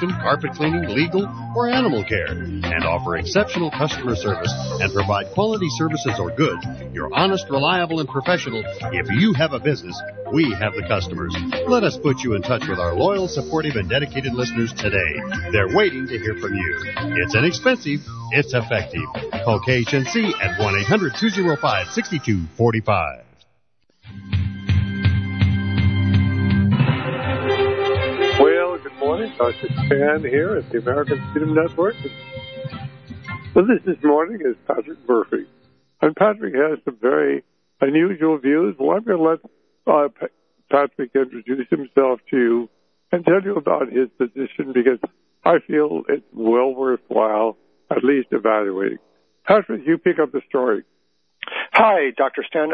sanitation, carpet cleaning, legal, or animal care, and offer exceptional customer service and provide quality services or goods. You're honest, reliable, and professional. If you have a business, we have the customers. Let us put you in touch with our loyal, supportive, and dedicated listeners today. They're waiting to hear from you. It's inexpensive. It's effective. Call KHNC at 1-800-205-6245. Well, good morning. Dr. Stan here at the American Freedom Network. Well, this morning is Patrick Murphy. And Patrick has some very unusual views. Well, I'm going to let Patrick introduce himself to you and tell you about his position, because I feel it's well worthwhile at least evaluating. Patrick, you pick up the story. Hi, Dr. Stan.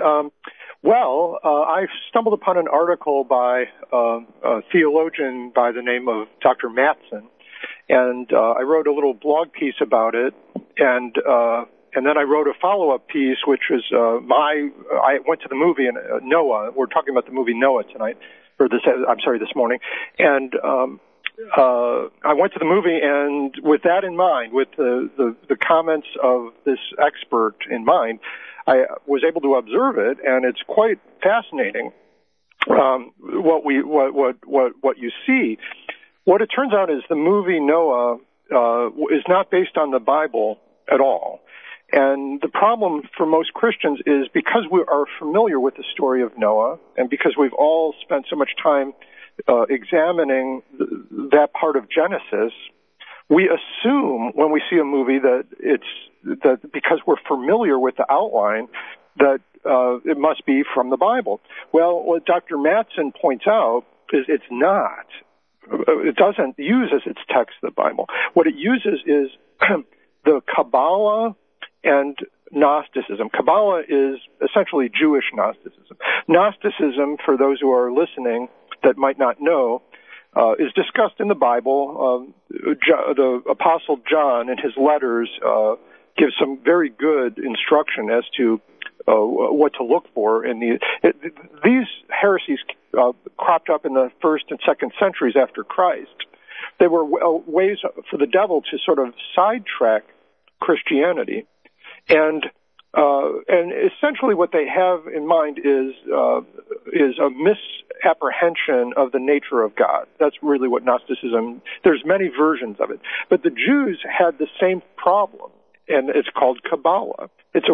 I stumbled upon an article by a theologian by the name of Dr. Mattson, and I wrote a little blog piece about it, and then I wrote a follow-up piece, which was I went to the movie in Noah. We're talking about the movie Noah tonight, this morning, and I went to the movie, and with that in mind, with the comments of this expert in mind, I was able to observe it, and it's quite fascinating what you see. What it turns out is the movie Noah is not based on the Bible at all. And the problem for most Christians is because we are familiar with the story of Noah, and because we've all spent so much time examining that part of Genesis, we assume when we see a movie that because we're familiar with the outline, that it must be from the Bible. Well, what Dr. Mattson points out is it's not. It doesn't use as its text the Bible. What it uses is the Kabbalah and Gnosticism. Kabbalah is essentially Jewish Gnosticism. Gnosticism, for those who are listening that might not know, is discussed in the Bible. The Apostle John in his letters gives some very good instruction as to what to look for in these heresies cropped up in the first and second centuries after Christ. They were ways for the devil to sort of sidetrack Christianity, and essentially what they have in mind is a misapprehension of the nature of God. That's really what Gnosticism. There's many versions of it, but the Jews had the same problem, and it's called Kabbalah. It's a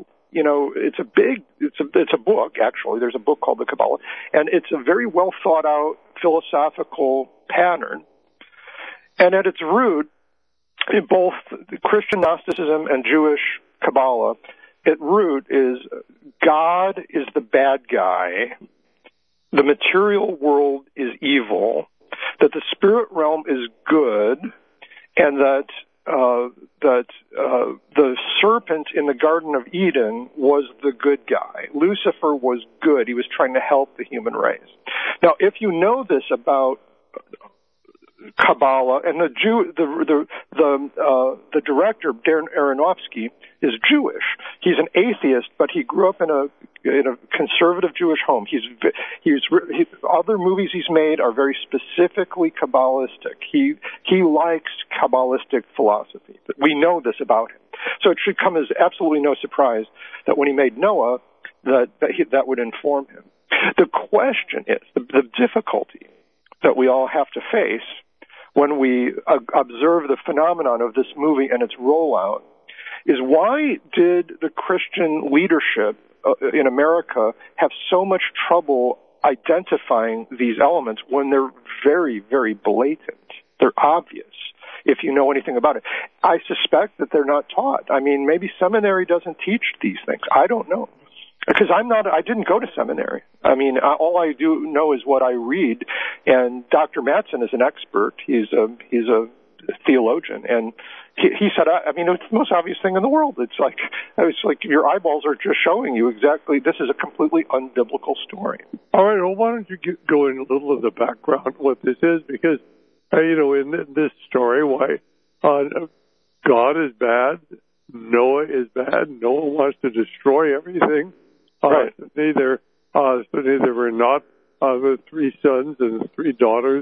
book, actually. There's a book called the Kabbalah, and it's a very well thought out philosophical pattern. And at its root, in both Christian Gnosticism and Jewish Kabbalah, at root is God is the bad guy, the material world is evil, that the spirit realm is good, and that the serpent in the Garden of Eden was the good guy. Lucifer was good. He was trying to help the human race. Now, if you know this about Kabbalah, and the director, Darren Aronofsky, is Jewish. He's an atheist, but he grew up in a conservative Jewish home. Other movies he's made are very specifically Kabbalistic. He likes Kabbalistic philosophy. We know this about him. So it should come as absolutely no surprise that when he made Noah, that would inform him. The question is, the difficulty that we all have to face when we observe the phenomenon of this movie and its rollout is, why did the Christian leadership in America have so much trouble identifying these elements when they're very, very blatant? They're obvious if you know anything about it. I suspect that they're not taught. I mean, maybe seminary doesn't teach these things. I don't know. Because I didn't go to seminary. I mean, all I do know is what I read, and Dr. Mattson is an expert. He's a theologian, and he said, I mean, it's the most obvious thing in the world. It's like your eyeballs are just showing you exactly, this is a completely unbiblical story. All right, well, why don't you go in a little of the background of what this is, because, in this story, why God is bad, Noah is bad, Noah wants to destroy everything. Right. Neither were not the three sons and the three daughters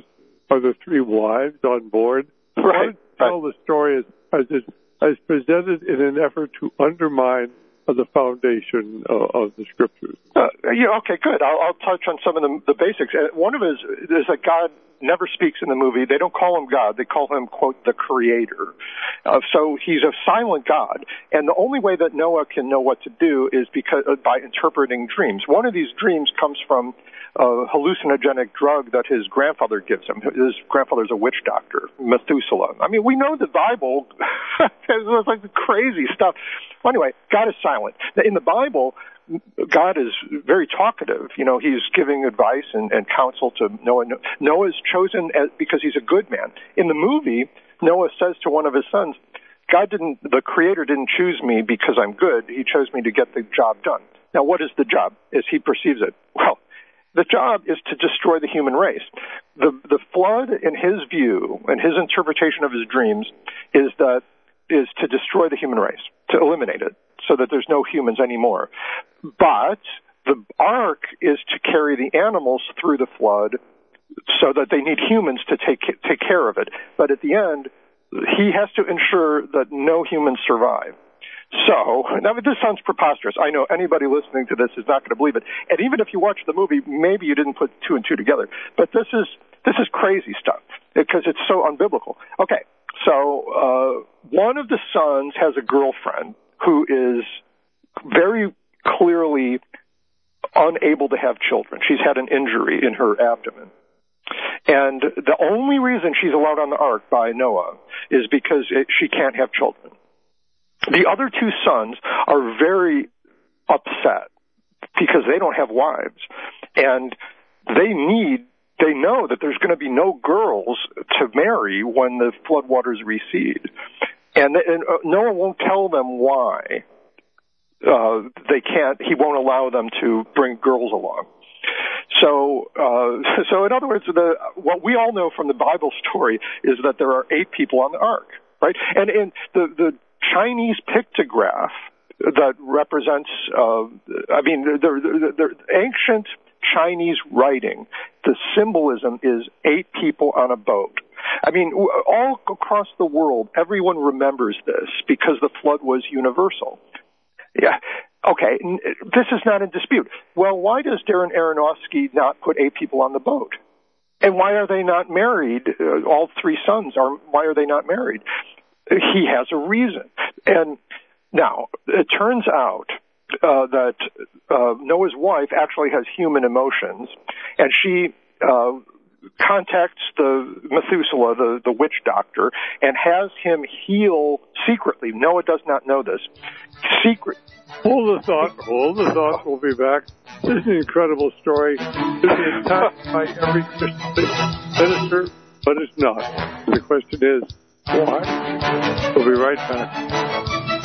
are the three wives on board. Right. Tell the story as presented in an effort to undermine the foundation of the scriptures. Okay, good. I'll touch on some of the basics. One of it is that God never speaks in the movie. They don't call him God. They call him, quote, the Creator. So he's a silent God. And the only way that Noah can know what to do is by interpreting dreams. One of these dreams comes from a hallucinogenic drug that his grandfather gives him. His grandfather's a witch doctor, Methuselah. I mean, we know the Bible is like crazy stuff. Well, anyway, God is silent. In the Bible, God is very talkative. You know, he's giving advice and counsel to Noah. Noah is chosen because he's a good man. In the movie, Noah says to one of his sons, the Creator didn't choose me because I'm good. He chose me to get the job done. Now, what is the job as he perceives it? Well, the job is to destroy the human race. The flood, in his view, and his interpretation of his dreams, is to destroy the human race, to eliminate it, so that there's no humans anymore. But the ark is to carry the animals through the flood so that they need humans to take care of it. But at the end, he has to ensure that no humans survive. So, now this sounds preposterous. I know anybody listening to this is not going to believe it. And even if you watch the movie, maybe you didn't put two and two together. But this is crazy stuff because it's so unbiblical. Okay, so one of the sons has a girlfriend who is very clearly unable to have children. She's had an injury in her abdomen. And the only reason she's allowed on the ark by Noah is because she can't have children. The other two sons are very upset because they don't have wives. And they know that there's going to be no girls to marry when the floodwaters recede. And Noah won't tell them why they can't. He won't allow them to bring girls along. So in other words, what we all know from the Bible story is that there are 8 people on the ark, right? And in the Chinese pictograph that represents, the ancient Chinese writing, the symbolism is 8 people on a boat. I mean, all across the world, everyone remembers this because the flood was universal. Yeah. Okay, this is not in dispute. Well, why does Darren Aronofsky not put 8 people on the boat? And why are they not married? All 3 sons why are they not married? He has a reason. And now, it turns out that Noah's wife actually has human emotions, and she contacts the Methuselah, the witch doctor, and has him heal secretly. Noah does not know this. Hold the thought. We'll be back. This is an incredible story. This is attacked by every Christian minister, but it's not. The question is, why? We'll be right back.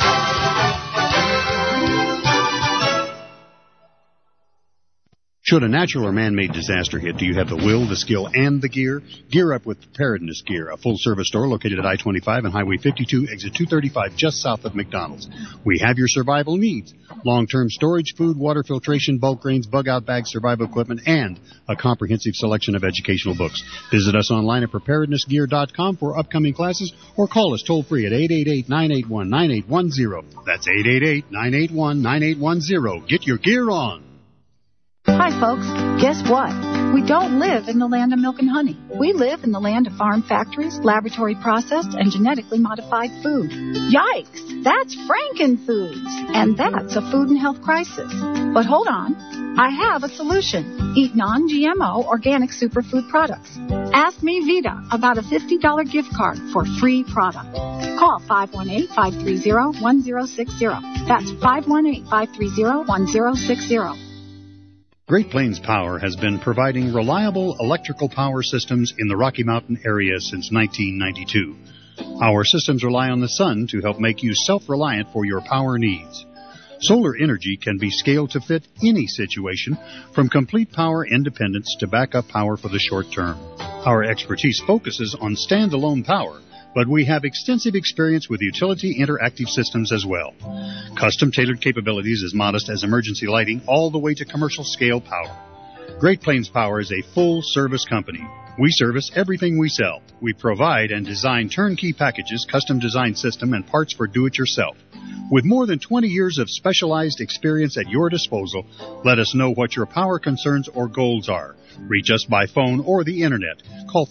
Should a natural or man-made disaster hit, do you have the will, the skill, and the gear? Gear up with Preparedness Gear, a full-service store located at I-25 and Highway 52, exit 235, just south of McDonald's. We have your survival needs. Long-term storage, food, water filtration, bulk grains, bug-out bags, survival equipment, and a comprehensive selection of educational books. Visit us online at preparednessgear.com for upcoming classes or call us toll-free at 888-981-9810. That's 888-981-9810. Get your gear on. Hi, folks. Guess what? We don't live in the land of milk and honey. We live in the land of farm factories, laboratory processed, and genetically modified food. Yikes! That's Frankenfoods. And that's a food and health crisis. But hold on. I have a solution. Eat non-GMO organic superfood products. Ask me, Vita, about a $50 gift card for free product. Call 518-530-1060. That's 518-530-1060. Great Plains Power has been providing reliable electrical power systems in the Rocky Mountain area since 1992. Our systems rely on the sun to help make you self-reliant for your power needs. Solar energy can be scaled to fit any situation, from complete power independence to backup power for the short term. Our expertise focuses on standalone power, but we have extensive experience with utility interactive systems as well. Custom-tailored capabilities as modest as emergency lighting all the way to commercial-scale power. Great Plains Power is a full-service company. We service everything we sell. We provide and design turnkey packages, custom design system, and parts for do-it-yourself. With more than 20 years of specialized experience at your disposal, let us know what your power concerns or goals are. Reach us by phone or the Internet. Call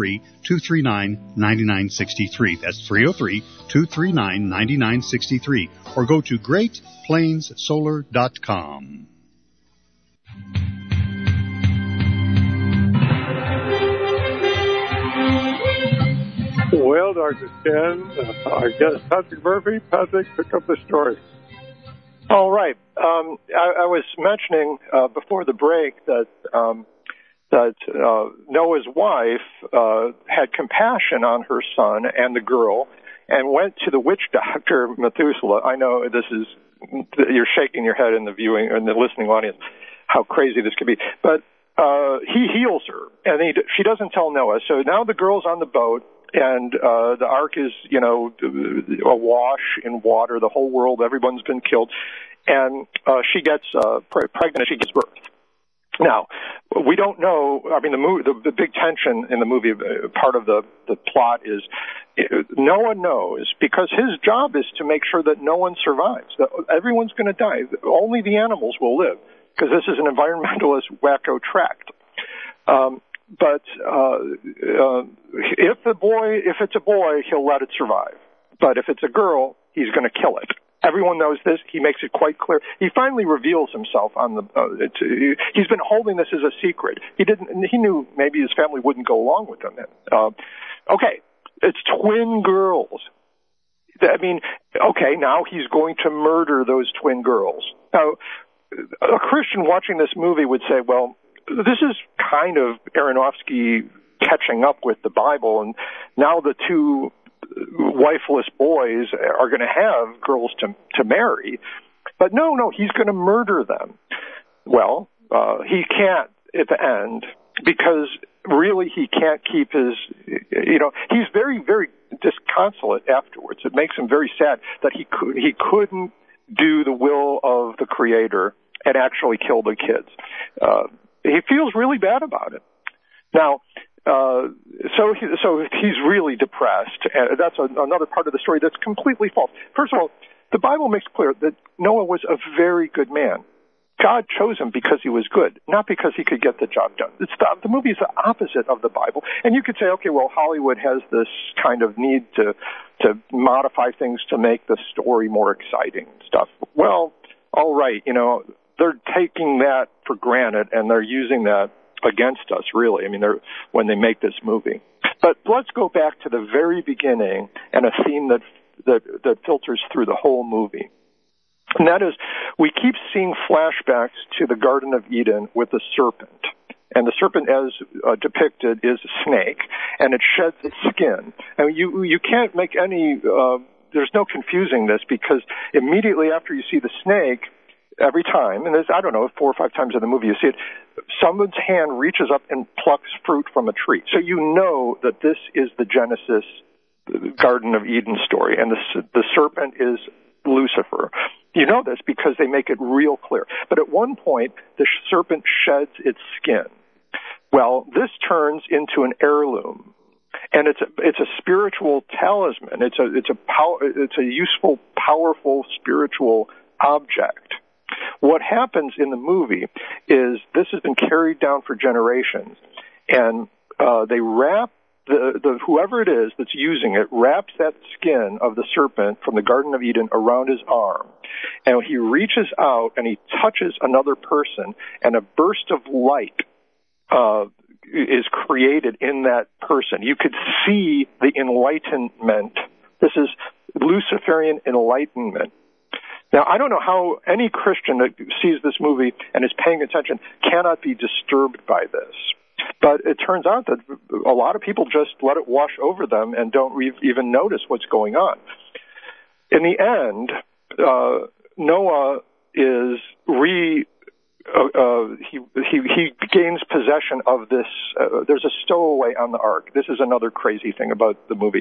303-239-9963. That's 303-239-9963. Or go to GreatPlainsSolar.com. Well, Dr. Stan, our guest Patrick Murphy. Patrick, pick up the story. All right. I was mentioning before the break that Noah's wife had compassion on her son and the girl and went to the witch doctor, Methuselah. I know you're shaking your head in the viewing and the listening audience, how crazy this could be. But he heals her, and she doesn't tell Noah. So now the girl's on the boat, and the ark is, awash in water. The whole world, everyone's been killed. And she gets pregnant and she gives birth. Now, we don't know. I mean, the big tension in the movie, part of the plot is Noah knows, because his job is to make sure that no one survives, that everyone's going to die. Only the animals will live, because this is an environmentalist wacko tract. But if it's a boy, he'll let it survive. But if it's a girl, he's going to kill it. Everyone knows this. He makes it quite clear. He finally reveals himself on the. He's been holding this as a secret. He knew maybe his family wouldn't go along with him. Okay, it's twin girls. I mean, okay, now he's going to murder those twin girls. Now, a Christian watching this movie would say, well, this is kind of Aronofsky catching up with the Bible, and now the two wifeless boys are going to have girls to marry. But no, he's going to murder them. Well, he can't at the end, because really he can't keep his, he's very, very disconsolate afterwards. It makes him very sad that he couldn't do the will of the Creator and actually kill the kids. He feels really bad about it. Now, so he's really depressed. That's another part of the story that's completely false. First of all, the Bible makes clear that Noah was a very good man. God chose him because he was good, not because he could get the job done. The movie is the opposite of the Bible. And you could say, okay, well, Hollywood has this kind of need to modify things to make the story more exciting and stuff. Well, all right, they're taking that for granted, and they're using that against us, really. I mean, when they make this movie. But let's go back to the very beginning and a theme that filters through the whole movie. And that is, we keep seeing flashbacks to the Garden of Eden with the serpent. And the serpent, as depicted, is a snake, and it sheds its skin. And you can't make any, there's no confusing this, because immediately after you see the snake, every time, and there's, 4 or 5 times in the movie you see it, someone's hand reaches up and plucks fruit from a tree. So you know that this is the Genesis Garden of Eden story, and the serpent is Lucifer. You know this because they make it real clear. But at one point, the serpent sheds its skin. Well, this turns into an heirloom, and it's a spiritual talisman. It's a useful, powerful spiritual object. What happens in the movie is this has been carried down for generations, and they wrap whoever it is that's using it wraps that skin of the serpent from the Garden of Eden around his arm, and he reaches out and he touches another person, and a burst of light is created in that person. You could see the enlightenment. This is Luciferian enlightenment. Now, I don't know how any Christian that sees this movie and is paying attention cannot be disturbed by this. But it turns out that a lot of people just let it wash over them and don't even notice what's going on. In the end, Noah is he gains possession of this. There's a stowaway on the ark. This is another crazy thing about the movie.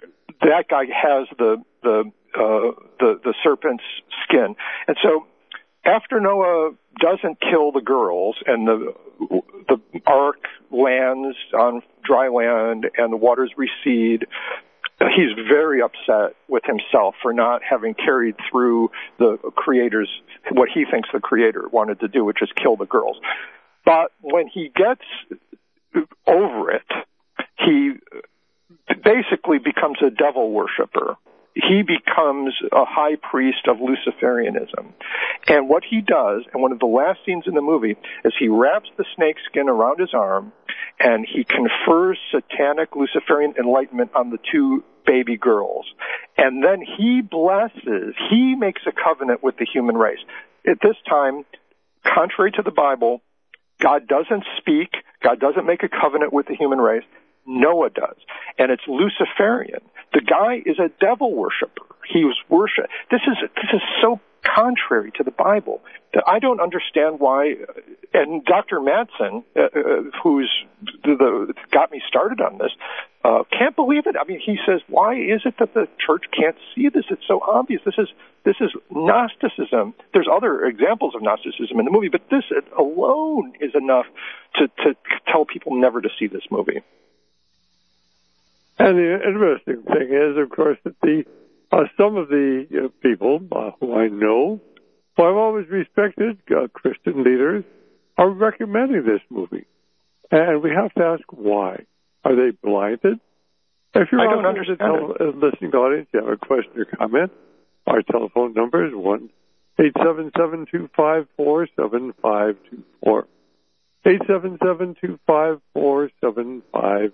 That guy has the serpent's skin, and so after Noah doesn't kill the girls and the ark lands on dry land and the waters recede, he's very upset with himself for not having carried through the Creator's, what he thinks the Creator wanted to do, which is kill the girls. But when he gets over it, he basically becomes a devil worshiper. He becomes a high priest of Luciferianism. And what he does, and one of the last scenes in the movie, is he wraps the snake skin around his arm and he confers satanic Luciferian enlightenment on the two baby girls. And then he makes a covenant with the human race. At this time, contrary to the Bible, God doesn't speak, God doesn't make a covenant with the human race. Noah does. And it's Luciferian. The guy is a devil worshiper. He was worship. This is so contrary to the Bible that I don't understand why. And Dr. Mattson, who's got me started on this, can't believe it. I mean, he says, why is it that the church can't see this? It's so obvious. This is Gnosticism. There's other examples of Gnosticism in the movie, but this alone is enough to tell people never to see this movie. And the interesting thing is, of course, that some of the people who I know, who I've always respected, Christian leaders, are recommending this movie. And we have to ask why. Are they blinded? If you're I don't understand listening audience, you have a question or comment, our telephone number is 1-877-254-7524. 877-254-7524.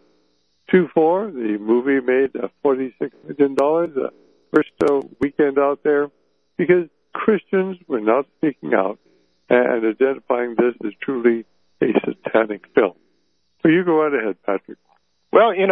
The movie made $46 million, first weekend out there, because Christians were not speaking out and identifying this as truly a satanic film. So you go right ahead, Patrick. Well, in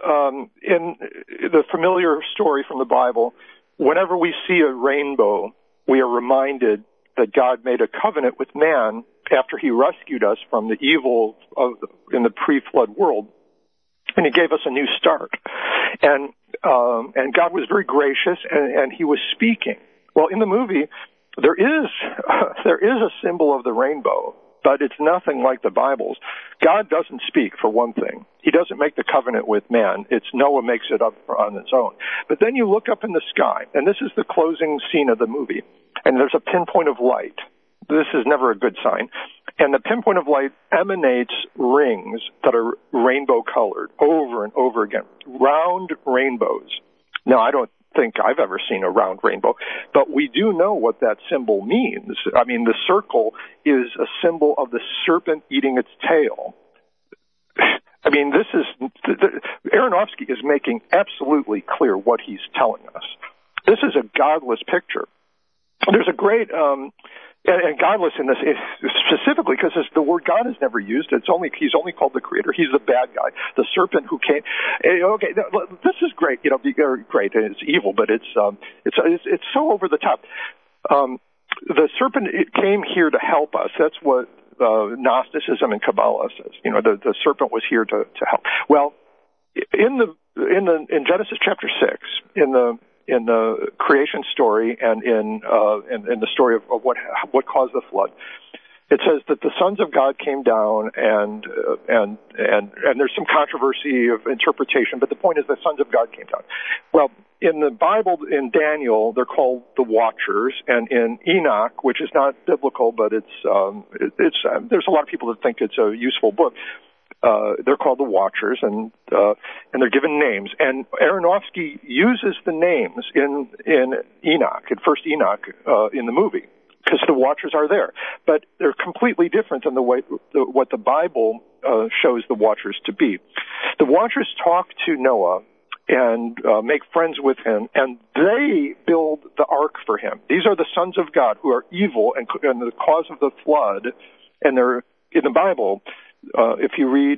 the familiar story from the Bible, whenever we see a rainbow, we are reminded that God made a covenant with man after he rescued us from the evil in the pre-flood world. And he gave us a new start. And God was very gracious, and he was speaking. Well, in the movie, there is a symbol of the rainbow, but it's nothing like the Bible's. God doesn't speak, for one thing. He doesn't make the covenant with man. It's Noah makes it up on its own. But then you look up in the sky, and this is the closing scene of the movie, and there's a pinpoint of light. This is never a good sign. And the pinpoint of light emanates rings that are rainbow colored over and over again. Round rainbows. Now, I don't think I've ever seen a round rainbow, but we do know what that symbol means. I mean, the circle is a symbol of the serpent eating its tail. I mean, Aronofsky is making absolutely clear what he's telling us. This is a godless picture. There's a great, and godless in this specifically because the word God is never used. He's only called the Creator. He's the bad guy, the serpent who came. Okay, this is great. Great. And it's evil, but it's so over the top. The serpent came here to help us. That's what Gnosticism and Kabbalah says. The serpent was here to help. Well, in Genesis chapter 6, in the creation story and in the story of what caused the flood, it says that the sons of God came down and there's some controversy of interpretation, but the point is the sons of God came down. Well, in the Bible, in Daniel, they're called the Watchers, and in Enoch, which is not biblical, but it's there's a lot of people that think it's a useful book. They're called the Watchers, and they're given names. And Aronofsky uses the names in Enoch, in First Enoch, in the movie, because the Watchers are there. But they're completely different than what the Bible shows the Watchers to be. The Watchers talk to Noah and make friends with him, and they build the ark for him. These are the sons of God who are evil and the cause of the flood, and they're in the Bible. If you read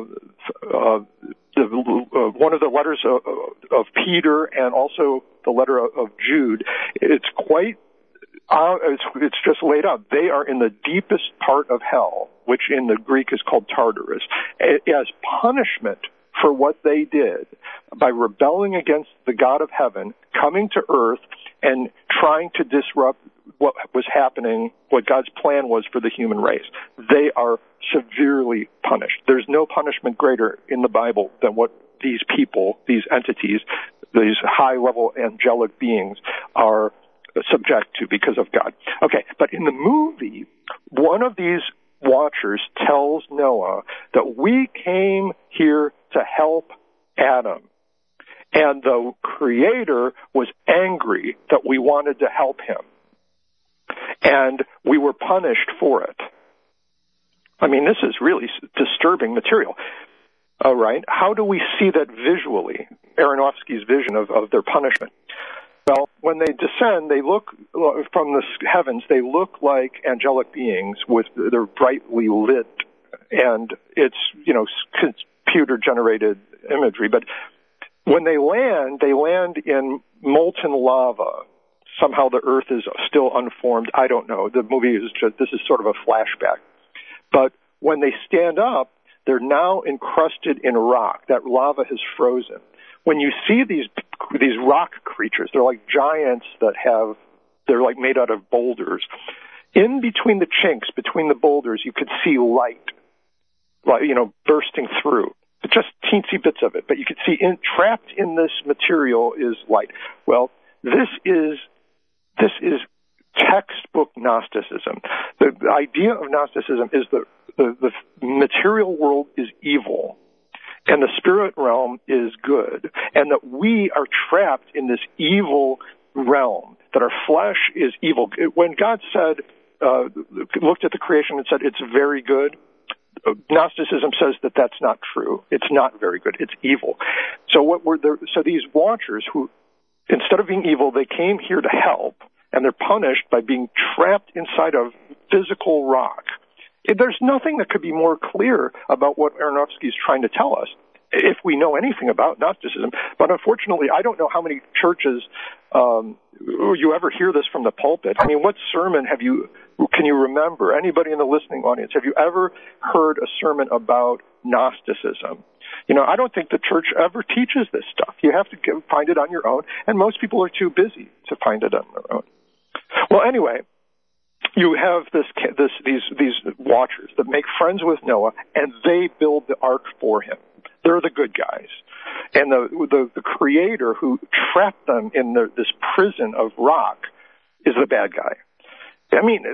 one of the letters of Peter and also the letter of Jude, it's quite it's just laid out. They are in the deepest part of hell, which in the Greek is called Tartarus, as punishment for what they did by rebelling against the God of heaven, coming to earth and trying to disrupt what was happening, what God's plan was for the human race. They are severely punished. There's no punishment greater in the Bible than what these people, these entities, these high-level angelic beings are subject to because of God. Okay, but in the movie, one of these watchers tells Noah that we came here to help Adam. And the Creator was angry that we wanted to help him. And we were punished for it. I mean, this is really disturbing material. All right, how do we see that visually, Aronofsky's vision of their punishment? Well, when they descend, they look from the heavens, they look like angelic beings with they're brightly lit, and it's, computer-generated imagery. But when they land in molten lava. Somehow the earth is still unformed. I don't know. The movie this is sort of a flashback. But when they stand up, they're now encrusted in rock. That lava has frozen. When you see these rock creatures, they're like giants they're like made out of boulders. In between the chinks, between the boulders, you could see light, bursting through. Just teensy bits of it. But you could see trapped in this material is light. Well, this is textbook Gnosticism. The idea of Gnosticism is the material world is evil and the spirit realm is good, and that we are trapped in this evil realm, that our flesh is evil. When God said, looked at the creation and said, it's very good, Gnosticism says that that's not true. It's not very good. It's evil. So so these watchers who, instead of being evil, they came here to help, and they're punished by being trapped inside of physical rock. There's nothing that could be more clear about what Aronofsky is trying to tell us, if we know anything about Gnosticism. But unfortunately, I don't know how many churches you ever hear this from the pulpit. I mean, what sermon can you remember? Anybody in the listening audience, have you ever heard a sermon about Gnosticism? I don't think the church ever teaches this stuff. You have to find it on your own, and most people are too busy to find it on their own. Well, anyway, you have these watchers that make friends with Noah, and they build the ark for him. They're the good guys. And the Creator who trapped them in this prison of rock is the bad guy. I mean,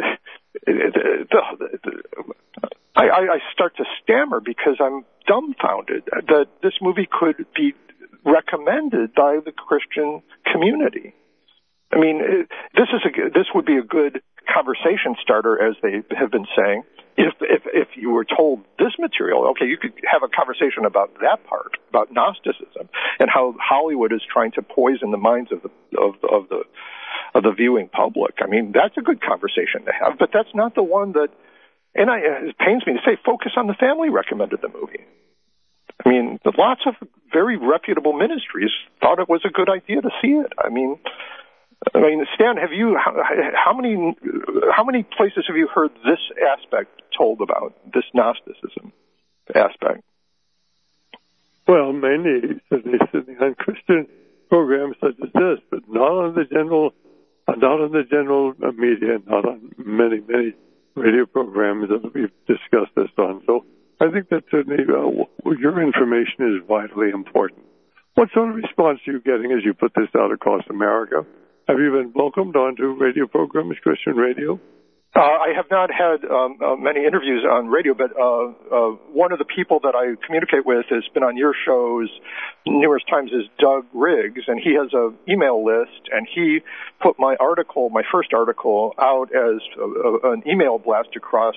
I start to stammer because I'm dumbfounded that this movie could be recommended by the Christian community. I mean, this would be a good conversation starter, as they have been saying. If you were told this material, okay, you could have a conversation about that part, about Gnosticism, and how Hollywood is trying to poison the minds of the viewing public. I mean, that's a good conversation to have, but that's not the one that. And it pains me to say, Focus on the Family recommended the movie. I mean, lots of very reputable ministries thought it was a good idea to see it. I mean, Stan, how many places have you heard this aspect told about, this Gnosticism aspect? Well, mainly on Christian programs such as this, but not on the general media, not on many radio programs that we've discussed this on. So I think that certainly your information is vitally important. What sort of response are you getting as you put this out across America? Have you been welcomed onto radio programs, Christian radio? I have not had many interviews on radio, but one of the people that I communicate with has been on your shows numerous times is Doug Riggs, and he has an email list, and he put my first article, out as an email blast across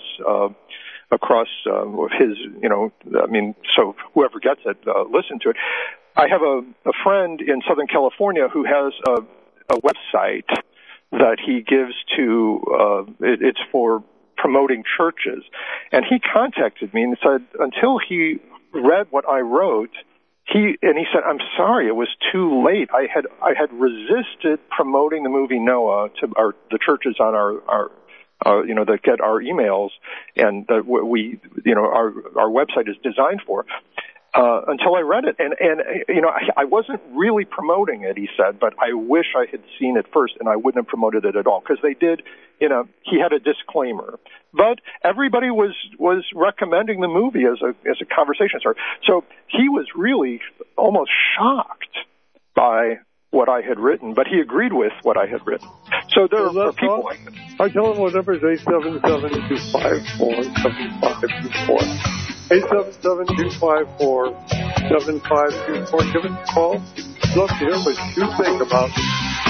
his, so whoever gets it, listen to it. I have a friend in Southern California who has a website that he gives to, it's for promoting churches. And he contacted me and said, until he read what I wrote, he said, I'm sorry, it was too late. I had resisted promoting the movie Noah to the churches on our that get our emails and that our website is designed for. until I read it. And you know, I wasn't really promoting it, he said, but I wish I had seen it first, and I wouldn't have promoted it at all, because they did, you know, he had a disclaimer. But everybody was recommending the movie as a conversation starter. So he was really almost shocked by what I had written, but he agreed with what I had written. So there are people like that. Our telephone number is 877-254-7524. 877-254-7524. Give us a call. I'd love to hear what you think about it.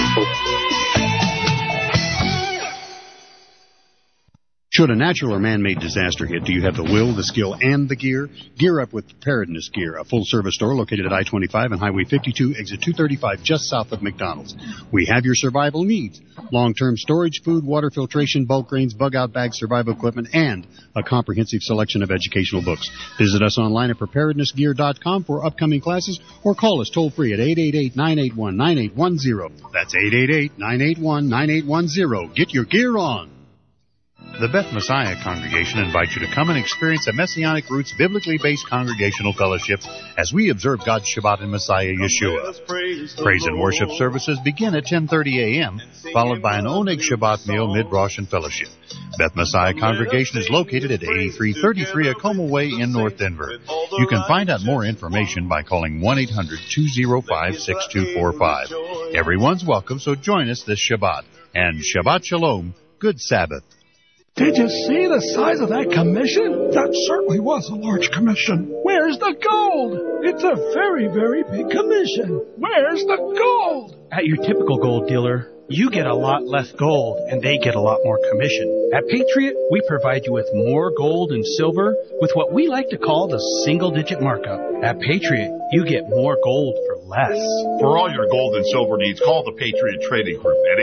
Should a natural or man-made disaster hit, do you have the will, the skill, and the gear? Gear up with Preparedness Gear, a full-service store located at I-25 and Highway 52, exit 235, just south of McDonald's. We have your survival needs: long-term storage, food, water filtration, bulk grains, bug-out bags, survival equipment, and a comprehensive selection of educational books. Visit us online at preparednessgear.com for upcoming classes, or call us toll-free at 888-981-9810. That's 888-981-9810. Get your gear on. The Beth Messiah Congregation invites you to come and experience a Messianic Roots biblically based congregational fellowship as we observe God's Shabbat in Messiah Yeshua. Praise and worship services begin at 10:30 a.m., followed by an Oneg Shabbat meal, mid-Rosh, and fellowship. Beth Messiah Congregation is located at 8333 Acoma Way in North Denver. You can find out more information by calling 1-800-205-6245. Everyone's welcome, so join us this Shabbat. And Shabbat Shalom, good Sabbath. Did you see the size of that commission? That certainly was a large commission. Where's the gold? It's a very, very big commission. Where's the gold? At your typical gold dealer, you get a lot less gold, and they get a lot more commission. At Patriot, we provide you with more gold and silver with what we like to call the single-digit markup. At Patriot, you get more gold for less. For all your gold and silver needs, call the Patriot Trading Group at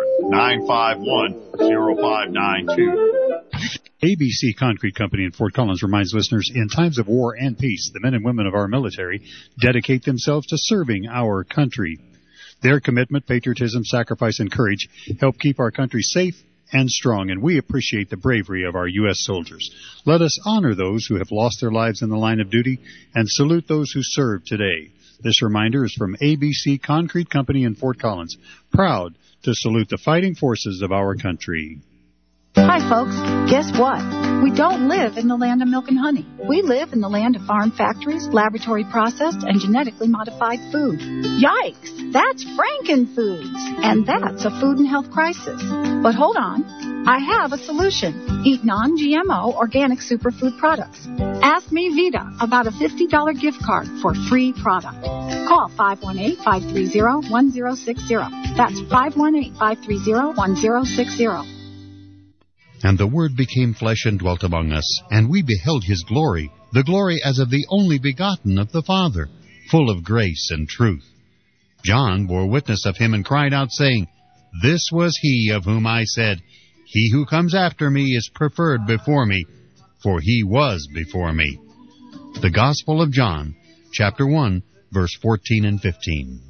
800-951-0592. ABC Concrete Company in Fort Collins reminds listeners, in times of war and peace, the men and women of our military dedicate themselves to serving our country. Their commitment, patriotism, sacrifice, and courage help keep our country safe and strong, and we appreciate the bravery of our U.S. soldiers. Let us honor those who have lost their lives in the line of duty and salute those who serve today. This reminder is from ABC Concrete Company in Fort Collins, proud to salute the fighting forces of our country. Hi, folks. Guess what? We don't live in the land of milk and honey. We live in the land of farm factories, laboratory processed, and genetically modified food. Yikes! That's Frankenfoods, and that's a food and health crisis. But hold on. I have a solution. Eat non-GMO organic superfood products. Ask me, Vita, about a $50 gift card for free product. Call 518-530-1060. That's 518-530-1060. And the Word became flesh and dwelt among us, and we beheld His glory, the glory as of the only begotten of the Father, full of grace and truth. John bore witness of Him and cried out, saying, This was He of whom I said, He who comes after me is preferred before me, for He was before me. The Gospel of John, chapter 1, verse 14 and 15.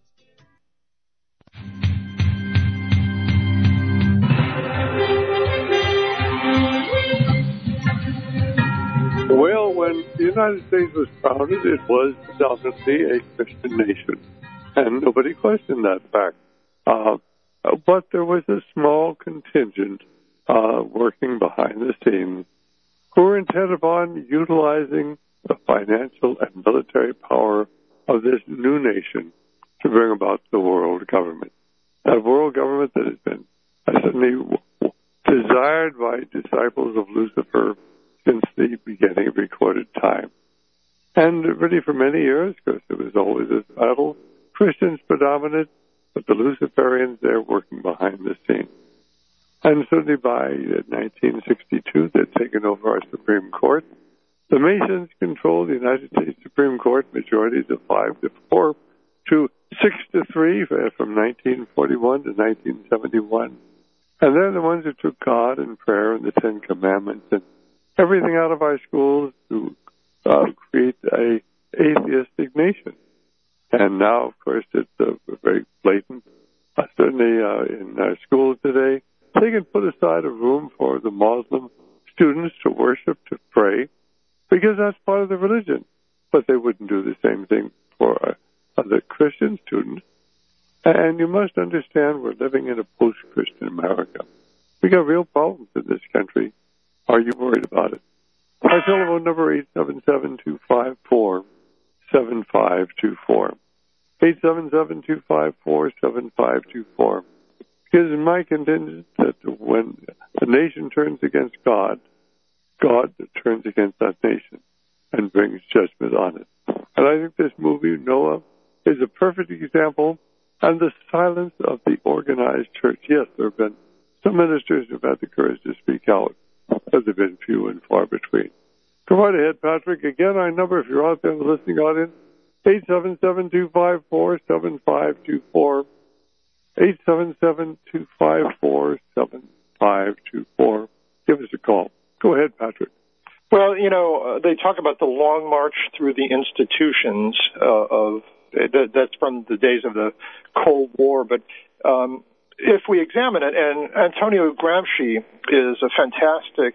Well, when the United States was founded, it was predominantly a Christian nation, and nobody questioned that fact. But there was a small contingent working behind the scenes who were intent upon utilizing the financial and military power of this new nation to bring about the world government. That world government that has been certainly desired by disciples of Lucifer since the beginning of recorded time. And really for many years, because there was always this battle, Christians predominant, but the Luciferians, they're working behind the scenes. And certainly by 1962, they'd taken over our Supreme Court. The Masons controlled the United States Supreme Court, majorities of 5-4 to 6-3 from 1941 to 1971. And they're the ones who took God and prayer and the Ten Commandments and everything out of our schools to create a atheistic nation. And now, of course, it's very blatant. Certainly in our schools today, they can put aside a room for the Muslim students to worship, to pray, because that's part of the religion. but they wouldn't do the same thing for the Christian students. And you must understand we're living in a post-Christian America. We got real problems in this country. Are you worried about it? Our telephone number 877-254-7524. 877-254-7524. Because my contention that when a nation turns against God, God turns against that nation and brings judgment on it. And I think this movie, Noah, is a perfect example. And the silence of the organized church. Yes, there have been some ministers who have had the courage to speak out, but they've been few and far between. Go right ahead, Patrick. Again, our number, if you're out there in the listening audience, 877-254-7524. 877-254-7524. Give us a call. Go ahead, Patrick. Well, they talk about the long march through the institutions that's from the days of the Cold War, but if we examine it, and Antonio Gramsci is a fantastic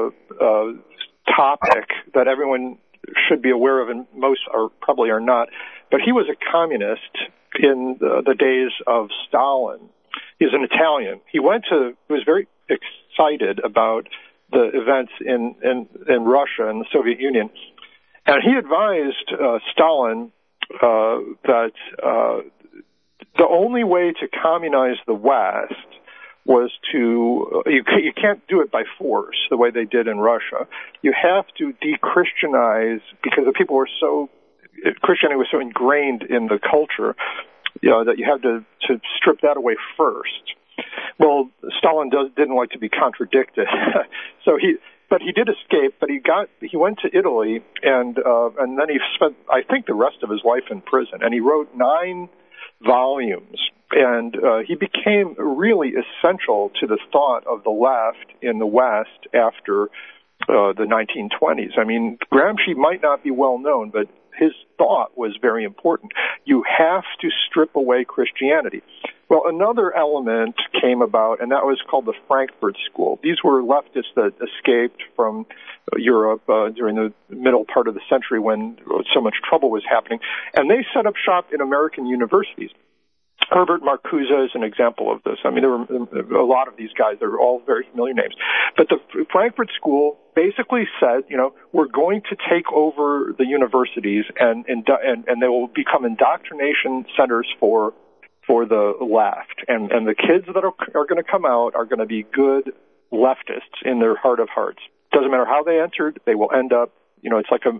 topic that everyone should be aware of, and most probably are not, but he was a communist in the days of Stalin. He's an Italian. He was very excited about the events in Russia and the Soviet Union, and he advised Stalin that the only way to communize the West was to, you can't do it by force the way they did in Russia. You have to de-Christianize, because the people were Christianity was so ingrained in the culture, that you have to strip that away first. Well, Stalin didn't like to be contradicted, but he did escape. But he went to Italy, and then he spent, I think, the rest of his life in prison. And he wrote 9 volumes, and he became really essential to the thought of the left in the West after the 1920s. I mean, Gramsci might not be well known, but his thought was very important. You have to strip away Christianity. Well, another element came about, and that was called the Frankfurt School. These were leftists that escaped from Europe during the middle part of the century when so much trouble was happening, and they set up shop in American universities. Herbert Marcuse is an example of this. I mean, there were a lot of these guys. They're all very familiar names. But the Frankfurt School basically said, we're going to take over the universities, and they will become indoctrination centers for the left. And the kids that are going to come out are going to be good leftists in their heart of hearts. Doesn't matter how they entered, they will end up, it's like a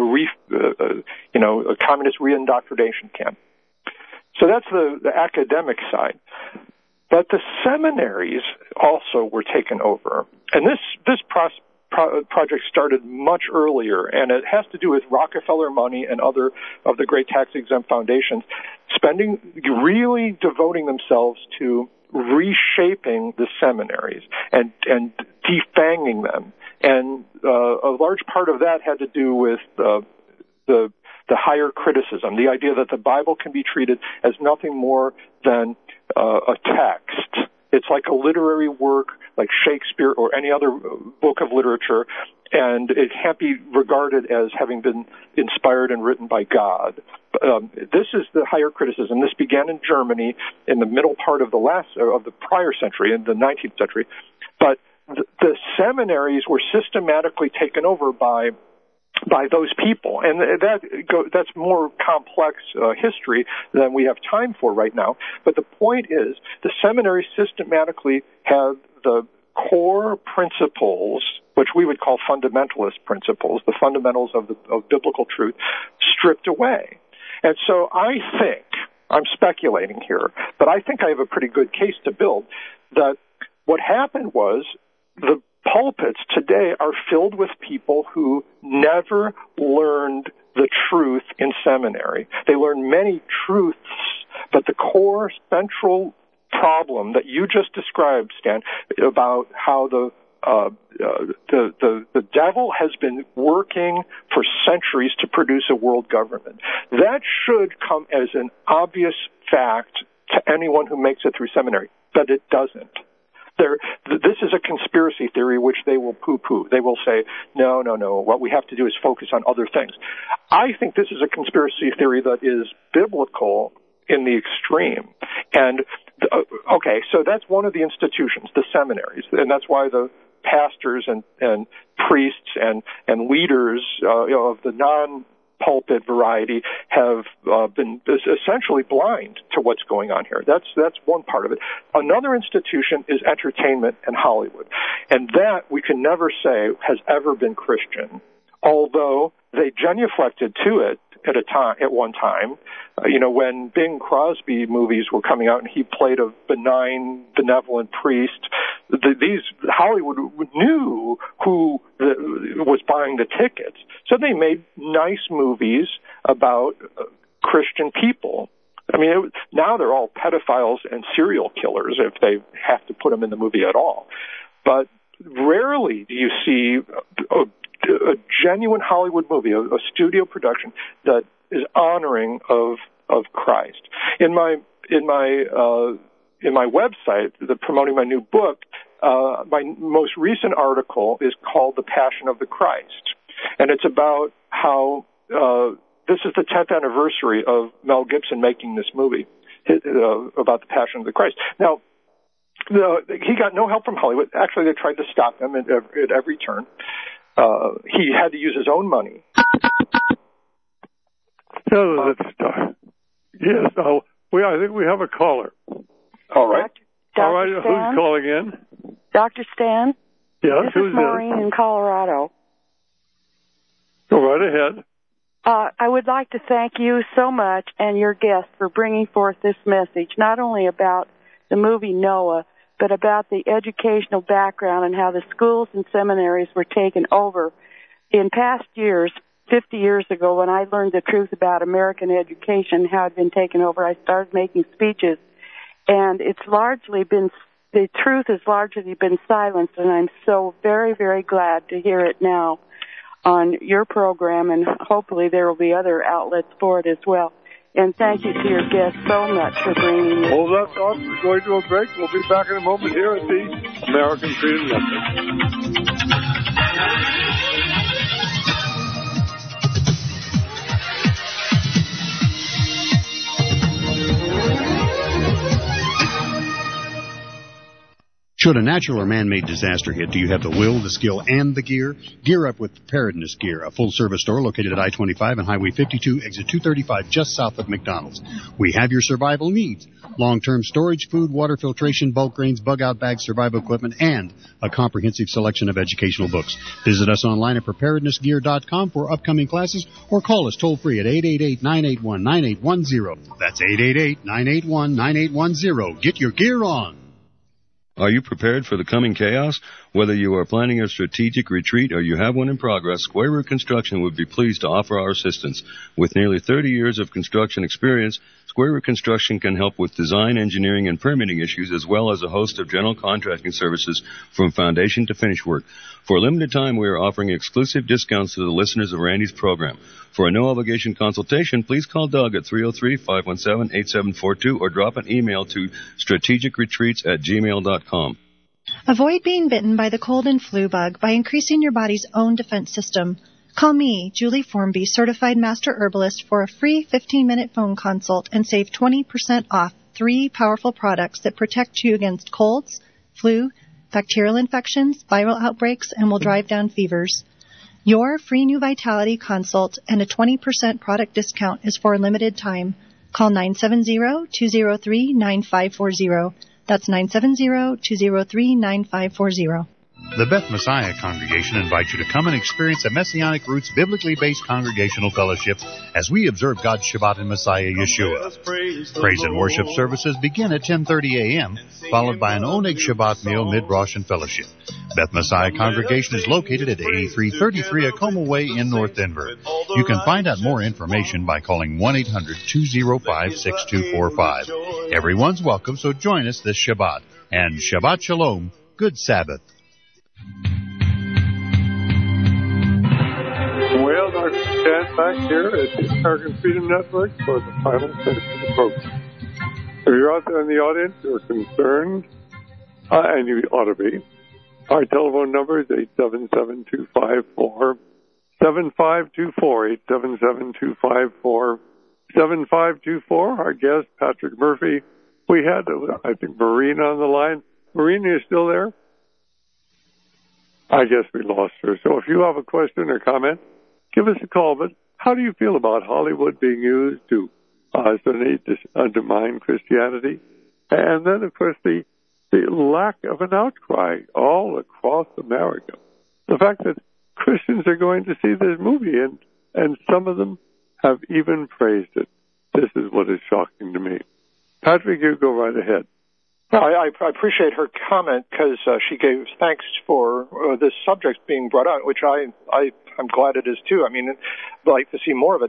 communist re-indoctrination camp. So that's the academic side. But the seminaries also were taken over. And this project started much earlier, and it has to do with Rockefeller money and other of the great tax-exempt foundations really devoting themselves to reshaping the seminaries and defanging them. And a large part of that had to do with the higher criticism, the idea that the Bible can be treated as nothing more than a text. It's like a literary work like Shakespeare or any other book of literature, and it can't be regarded as having been inspired and written by God. This is the higher criticism. This began in Germany in the middle part of the prior century, in the 19th century. But the seminaries were systematically taken over by those people, and that's more complex history than we have time for right now. But the point is, the seminary systematically have the core principles, which we would call fundamentalist principles, the fundamentals of biblical truth, stripped away. And so I think, I'm speculating here, but I think I have a pretty good case to build that what happened was the pulpits today are filled with people who never learned the truth in seminary. They learned many truths, but the core central problem that you just described, Stan, about how the devil has been working for centuries to produce a world government. That should come as an obvious fact to anyone who makes it through seminary, but it doesn't. This is a conspiracy theory which they will poo-poo. They will say, no, what we have to do is focus on other things. I think this is a conspiracy theory that is biblical in the extreme. And, okay, so that's one of the institutions, the seminaries, and that's why the pastors and priests and leaders of the non-pulpit variety have been essentially blind to what's going on here. That's one part of it. Another institution is entertainment and Hollywood, and that we can never say has ever been Christian, although they genuflected to it at one time. When Bing Crosby movies were coming out and he played a benign, benevolent priest, these Hollywood knew who was buying the tickets. So they made nice movies about Christian people. I mean, now they're all pedophiles and serial killers if they have to put them in the movie at all. But rarely do you see a genuine Hollywood movie, a studio production that is honoring of Christ. In my website, promoting my new book, my most recent article is called "The Passion of the Christ," and it's about how this is the 10th anniversary of Mel Gibson making this movie about the Passion of the Christ. Now, he got no help from Hollywood. Actually, they tried to stop him at every turn. He had to use his own money. Yes, I think we have a caller. All right. All right, who's calling in? Dr. Stan? Yes, this is Maureen in Colorado. Go right ahead. I would like to thank you so much and your guest for bringing forth this message, not only about the movie Noah, but about the educational background and how the schools and seminaries were taken over. In past years, 50 years ago, when I learned the truth about American education, how it had been taken over, I started making speeches. And the truth has largely been silenced, and I'm so very, very glad to hear it now on your program, and hopefully there will be other outlets for it as well. And thank you to your guest so much for bringing it. Hold that thought. We're going to a break. We'll be back in a moment here at the American Freedom Network. Should a natural or man-made disaster hit, do you have the will, the skill, and the gear? Gear up with Preparedness Gear, a full-service store located at I-25 and Highway 52, exit 235, just south of McDonald's. We have your survival needs. Long-term storage, food, water filtration, bulk grains, bug-out bags, survival equipment, and a comprehensive selection of educational books. Visit us online at preparednessgear.com for upcoming classes or call us toll-free at 888-981-9810. That's 888-981-9810. Get your gear on. Are you prepared for the coming chaos? Whether you are planning a strategic retreat or you have one in progress, Square Root Construction would be pleased to offer our assistance. With nearly 30 years of construction experience, Square Root Construction can help with design, engineering, and permitting issues, as well as a host of general contracting services from foundation to finish work. For a limited time, we are offering exclusive discounts to the listeners of Randy's program. For a no-obligation consultation, please call Doug at 303-517-8742 or drop an email to strategicretreats@gmail.com. Avoid being bitten by the cold and flu bug by increasing your body's own defense system. Call me, Julie Formby, certified master herbalist, for a free 15-minute phone consult and save 20% off 3 powerful products that protect you against colds, flu, bacterial infections, viral outbreaks, and will drive down fevers. Your free new Vitality consult and a 20% product discount is for a limited time. Call 970-203-9540. That's 970-203-9540. The Beth Messiah Congregation invites you to come and experience a Messianic Roots biblically based congregational fellowship as we observe God's Shabbat in Messiah Yeshua. Praise and worship services begin at 10:30 a.m., followed by an Oneg Shabbat meal mid-Rosh and fellowship. Beth Messiah Congregation is located at 8333 Acoma Way in North Denver. You can find out more information by calling 1-800-205-6245. Everyone's welcome, so join us this Shabbat. And Shabbat Shalom, good Sabbath. Well, Dr. Stan back here at the American Freedom Network for the final segment of the program. If you're out there in the audience who are concerned and you ought to be. Our telephone number is 877-254-7524, 877-254-7524. Our guest, Patrick Murphy. We had, I think, Maureen on the line. Maureen, are you still there? I guess we lost her. So if you have a question or comment, give us a call. But how do you feel about Hollywood being used to undermine Christianity? And then, of course, the lack of an outcry all across America. The fact that Christians are going to see this movie, and some of them have even praised it. This is what is shocking to me. Patrick, you go right ahead. I appreciate her comment because she gave thanks for this subject being brought out, which I'm glad it is too. I mean, I'd like to see more of it.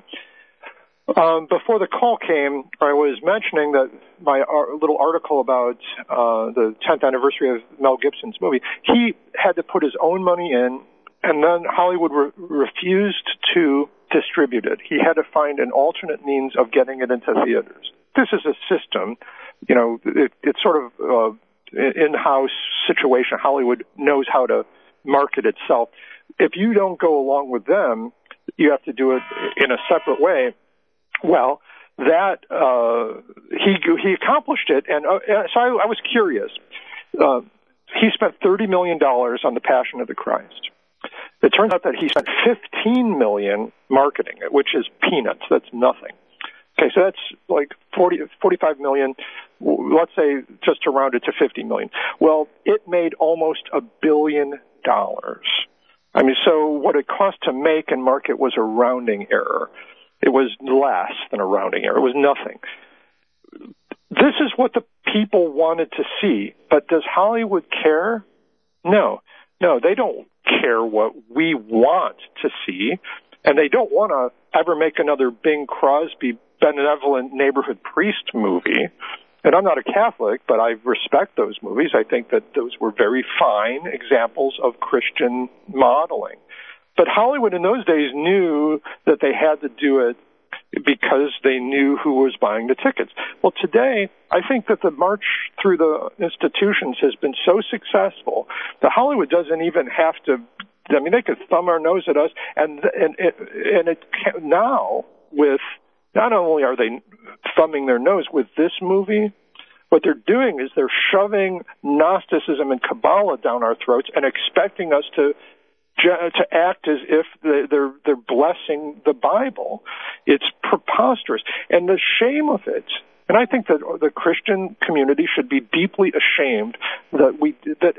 Before the call came, I was mentioning that my little article about the 10th anniversary of Mel Gibson's movie, he had to put his own money in, and then Hollywood refused to distribute it. He had to find an alternate means of getting it into theaters. This is a system. You know, it's sort of in-house situation. Hollywood knows how to market itself. If you don't go along with them, you have to do it in a separate way. Well, that he accomplished it, and so I was curious. He spent $30 million on The Passion of the Christ. It turns out that he spent $15 million marketing it, which is peanuts. That's nothing. Okay, so that's like 45 million. Let's say just to round it to 50 million. Well, it made almost $1 billion. I mean, so what it cost to make and market was a rounding error. It was less than a rounding error. It was nothing. This is what the people wanted to see, but does Hollywood care? No, they don't care what we want to see, and they don't want to ever make another Bing Crosby benevolent neighborhood priest movie. And I'm not a Catholic, but I respect those movies. I think that those were very fine examples of Christian modeling. But Hollywood in those days knew that they had to do it because they knew who was buying the tickets. Well, today, I think that the march through the institutions has been so successful that Hollywood doesn't even have to, I mean, they could thumb our nose at us, and it now with, not only are they thumbing their nose with this movie, what they're doing is they're shoving Gnosticism and Kabbalah down our throats and expecting us to act as if they're blessing the Bible. It's preposterous. And the shame of it, and I think that the Christian community should be deeply ashamed that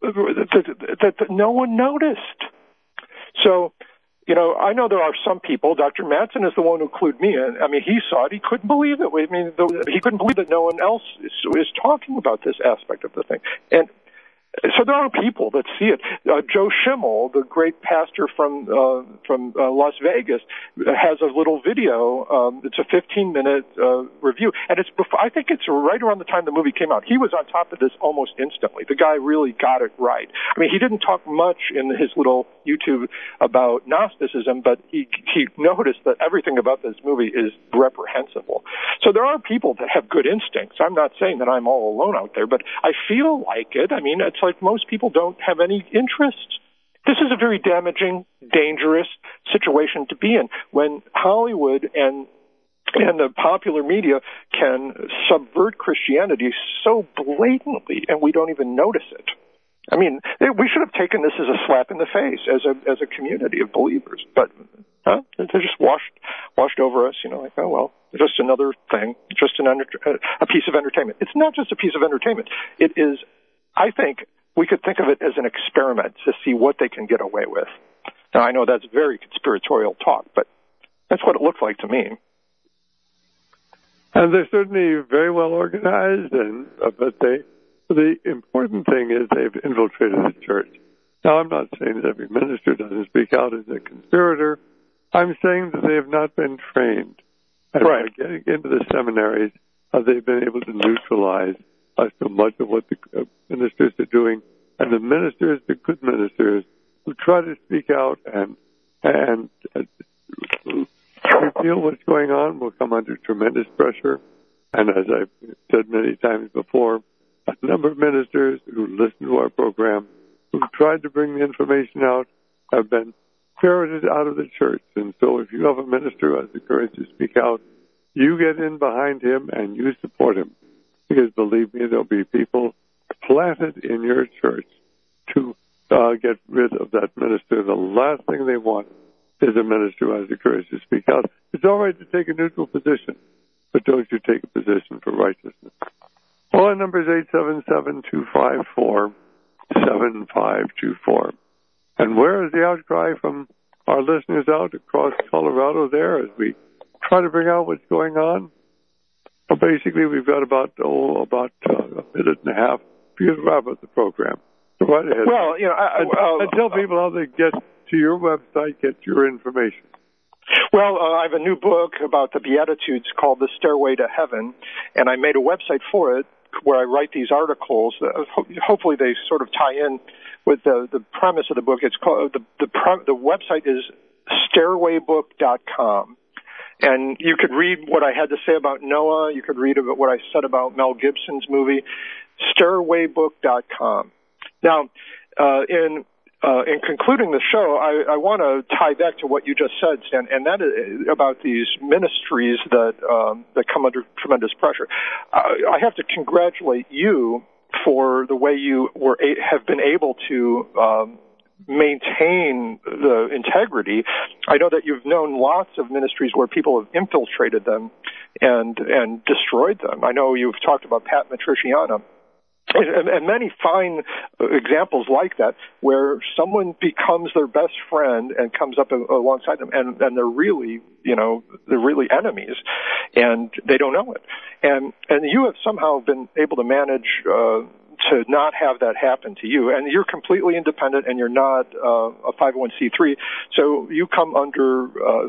no one noticed. So, you know, I know there are some people, Dr. Mattson is the one who clued me in. I mean, he saw it. He couldn't believe it. I mean, he couldn't believe that no one else is talking about this aspect of the thing. And so there are people that see it. Joe Schimmel, the great pastor from Las Vegas, has a little video. It's a 15-minute review, and I think it's right around the time the movie came out. He was on top of this almost instantly. The guy really got it right. I mean, he didn't talk much in his little YouTube about Gnosticism, but he noticed that everything about this movie is reprehensible. So there are people that have good instincts. I'm not saying that I'm all alone out there, but I feel like it. I mean, it's like most people don't have any interest. This is a very damaging, dangerous situation to be in when Hollywood and the popular media can subvert Christianity so blatantly and we don't even notice it. I mean, we should have taken this as a slap in the face as a community of believers, but they just washed over us, you know, like, oh, well, just another thing, just a piece of entertainment. It's not just a piece of entertainment. It is, I think, we could think of it as an experiment to see what they can get away with. Now, I know that's very conspiratorial talk, but that's what it looks like to me. And they're certainly very well organized, but the important thing is they've infiltrated the church. Now, I'm not saying that every minister doesn't speak out as a conspirator. I'm saying that they have not been trained. And by getting into the seminaries, they've been able to neutralize so much of what the ministers are doing. And the ministers, the good ministers, who try to speak out and reveal what's going on will come under tremendous pressure. And as I've said many times before, a number of ministers who listen to our program, who've tried to bring the information out, have been ferreted out of the church. And so if you have a minister who has the courage to speak out, you get in behind him and you support him. Because believe me, there'll be people planted in your church to get rid of that minister. The last thing they want is a minister who has the courage to speak out. It's all right to take a neutral position, but don't you take a position for righteousness. Well, our number is 877-254-7524. And where is the outcry from our listeners out across Colorado there as we try to bring out what's going on? Well, basically, we've got about a minute and a half for you to wrap up the program. So right ahead. Well, and tell people how they get to your website, get your information. Well, I have a new book about the Beatitudes called The Stairway to Heaven, and I made a website for it where I write these articles. Hopefully they sort of tie in with the premise of the book. It's called the website is stairwaybook.com. And you could read what I had to say about Noah. You could read about what I said about Mel Gibson's movie, stairwaybook.com. Now, in concluding the show, I want to tie back to what you just said, Stan, and that is about these ministries that come under tremendous pressure. I have to congratulate you for the way you have been able to maintain the integrity. I know that you've known lots of ministries where people have infiltrated them and destroyed them. I know you've talked about Pat Matriciana. And many fine examples like that, where someone becomes their best friend and comes up alongside them, and they're really, they're really enemies, and they don't know it. And you have somehow been able to manage to not have that happen to you. And you're completely independent, and you're not a 501c3, so you come under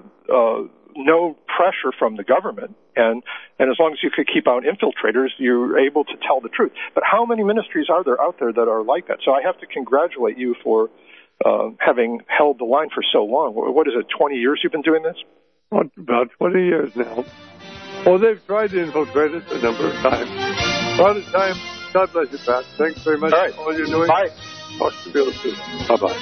no pressure from the government, and as long as you could keep out infiltrators, you're able to tell the truth. But how many ministries are there out there that are like that? So I have to congratulate you for having held the line for so long. What is it, 20 years you've been doing this? About 20 years now. Well, they've tried to infiltrate us a number of times. Out of time. God bless you, Pat. Thanks very much for all you're doing. Bye. Talk to you soon. Bye-bye.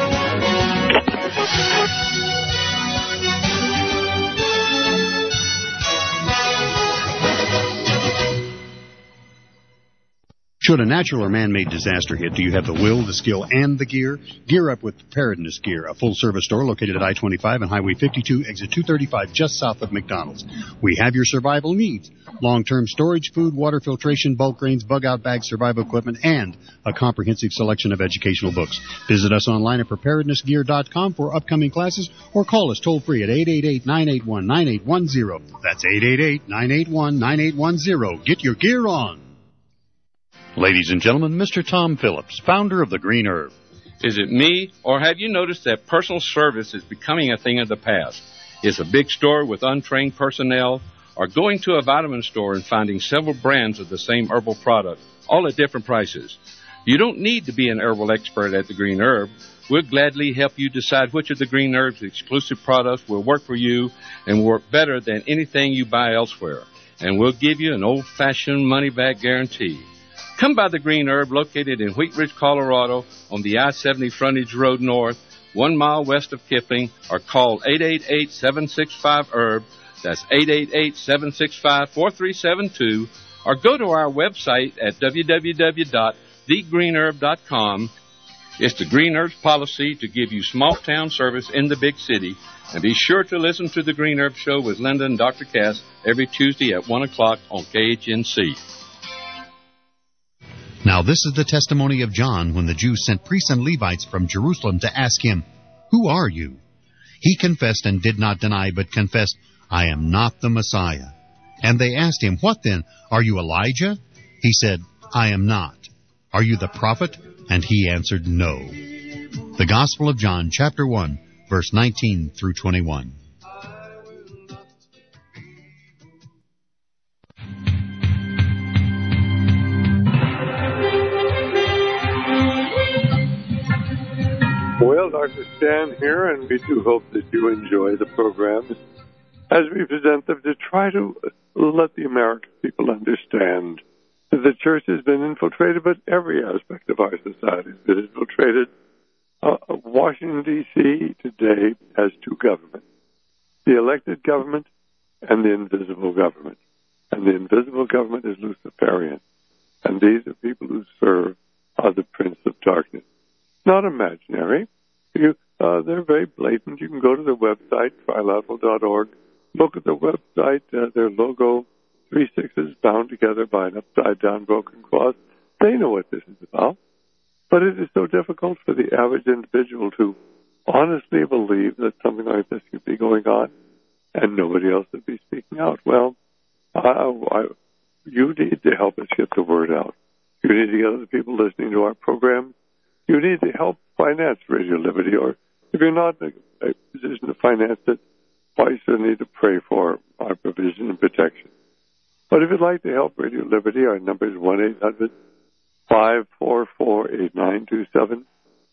Should a natural or man-made disaster hit, do you have the will, the skill, and the gear? Gear up with Preparedness Gear, a full-service store located at I-25 and Highway 52, exit 235, just south of McDonald's. We have your survival needs. Long-term storage, food, water filtration, bulk grains, bug-out bags, survival equipment, and a comprehensive selection of educational books. Visit us online at preparednessgear.com for upcoming classes or call us toll-free at 888-981-9810. That's 888-981-9810. Get your gear on. Ladies and gentlemen, Mr. Tom Phillips, founder of The Green Herb. Is it me, or have you noticed that personal service is becoming a thing of the past? Is a big store with untrained personnel, or going to a vitamin store and finding several brands of the same herbal product, all at different prices? You don't need to be an herbal expert at The Green Herb. We'll gladly help you decide which of The Green Herb's exclusive products will work for you and work better than anything you buy elsewhere. And we'll give you an old-fashioned money-back guarantee. Come by The Green Herb, located in Wheat Ridge, Colorado, on the I-70 frontage road north, 1 mile west of Kipling, or call 888-765-HERB. That's 888-765-4372, or go to our website at www.thegreenherb.com. It's The Green Herb's policy to give you small-town service in the big city. And be sure to listen to The Green Herb Show with Linda and Dr. Cass every Tuesday at 1 o'clock on KHNC. Now this is the testimony of John when the Jews sent priests and Levites from Jerusalem to ask him, "Who are you?" He confessed and did not deny, but confessed, "I am not the Messiah." And they asked him, "What then? Are you Elijah?" He said, "I am not." "Are you the prophet?" And he answered, "No." The Gospel of John, chapter 1, verse 19 through 21. Well, Dr. Stan here, and we do hope that you enjoy the programs as we present them to try to let the American people understand The church has been infiltrated, but every aspect of our society has been infiltrated. Washington, D.C. today has two governments, the elected government and the invisible government. And the invisible government is Luciferian. And these are people who serve the Prince of Darkness. Not imaginary. They're very blatant. You can go to their website, trilateral.org, look at their website, their logo, 3 6s bound together by an upside-down broken cross. They know what this is about. But it is so difficult for the average individual to honestly believe that something like this could be going on and nobody else would be speaking out. Well, you need to help us get the word out. You need to get other people listening to our program. You need to help finance Radio Liberty, or if you're not in a position to finance it, why you still need to pray for our provision and protection. But if you'd like to help Radio Liberty, our number is 1-800-544-8927,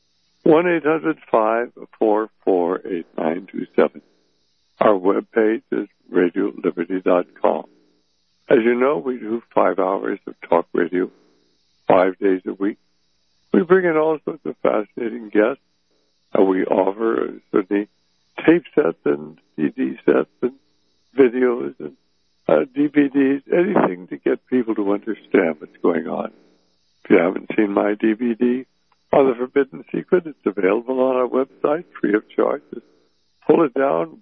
1-800-544-8927. Our webpage is radioliberty.com. As you know, we do 5 hours of talk radio 5 days a week. We bring in all sorts of fascinating guests. We offer certainly tape sets and CD sets and videos and DVDs, anything to get people to understand what's going on. If you haven't seen my DVD on the Forbidden Secret, it's available on our website free of charge. Just pull it down,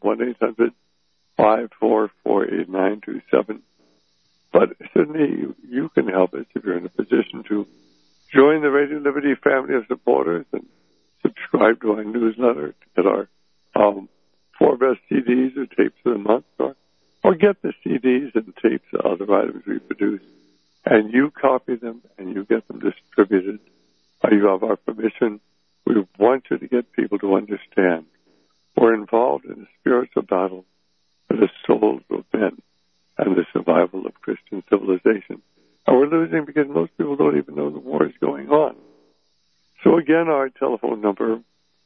1-800-544-8927. But certainly you can help us if you're in a position to join the Radio Liberty family of supporters and subscribe to our newsletter to get our 4 best CDs or tapes of the month, or get the CDs and tapes of other items we produce, and you copy them and you get them distributed. You have our permission. We want you to get people to understand we're involved in a spiritual battle for the souls of men and the survival of Christian civilization. And we're losing because most people don't even know the war is going on. So again, our telephone number,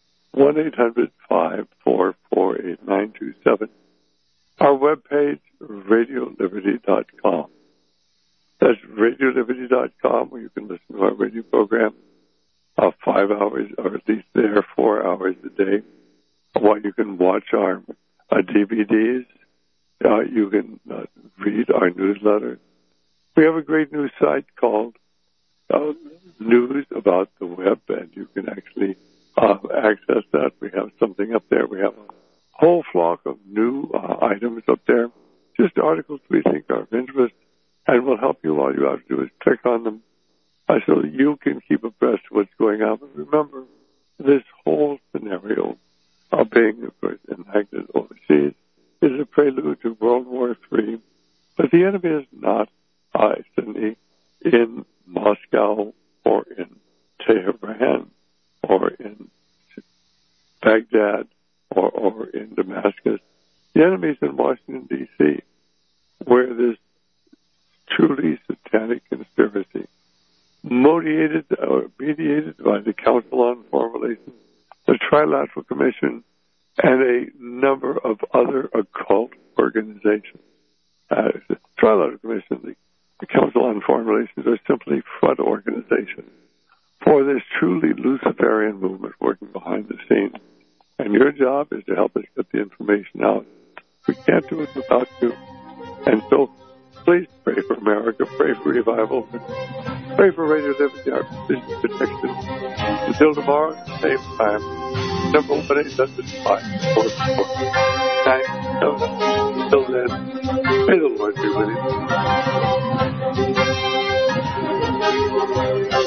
1-800-544-8927. Our webpage, radioliberty.com. That's radioliberty.com, where you can listen to our radio program 5 hours, or at least there 4 hours a day. While you can watch our DVDs, you can read our newsletter. We have a great news site called News About the Web, and you can actually access that. We have something up there. We have a whole flock of new items up there, just articles we think are of interest, and will help you. All you have to do is click on them so that you can keep abreast of what's going on. But remember, this whole scenario of being, of course, enacted overseas is a prelude to World War III. But the enemy is not suddenly in Moscow or in Tehran or in Baghdad or in Damascus. The enemy is in Washington, D.C., where this truly satanic conspiracy, mediated by the Council on Foreign Relations, the Trilateral Commission, and a number of other occult organizations. The Trilateral Commission, the Council on Foreign Relations are simply front organizations for this truly Luciferian movement working behind the scenes. And your job is to help us get the information out. We can't do it without you. And so please pray for America, pray for revival, pray for Radio Liberty, our vision protection. Until tomorrow, at the same time, number 1-800-544-9. Until then, may the Lord be with you.